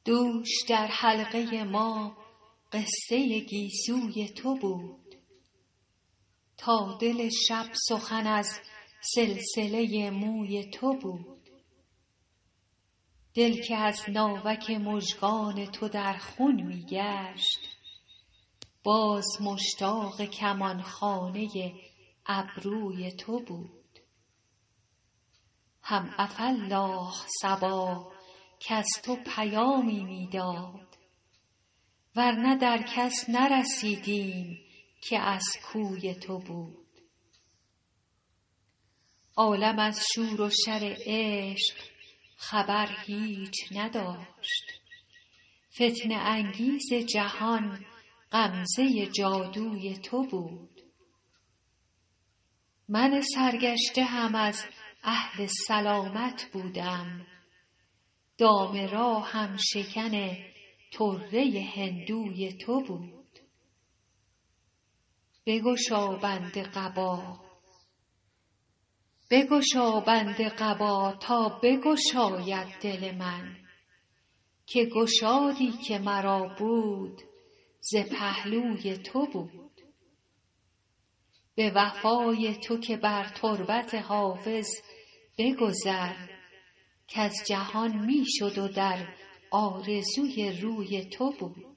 دوش در حلقه ما قصه گیسوی تو بود، تا دل شب سخن از سلسله موی تو بود. دل که از ناوک مژگان تو در خون می گشت، باز مشتاق کمانخانه ابروی تو بود. هم عفا الله صبا کز تو پیامی می داد، ورنه در کس نرسیدیم که از کوی تو بود. عالم از شور و شر عشق خبر هیچ نداشت، فتنه انگیز جهان غمزه جادوی تو بود. من سرگشته هم از اهل سلامت بودم، دام راهم شکن طره هندوی تو بود. بگشا بند قبا تا بگشاید دل من، که گشادی که مرا بود ز پهلوی تو بود. به وفای تو که بر تربت حافظ بگذر، کز جهان می شد و در آرزوی روی تو بود.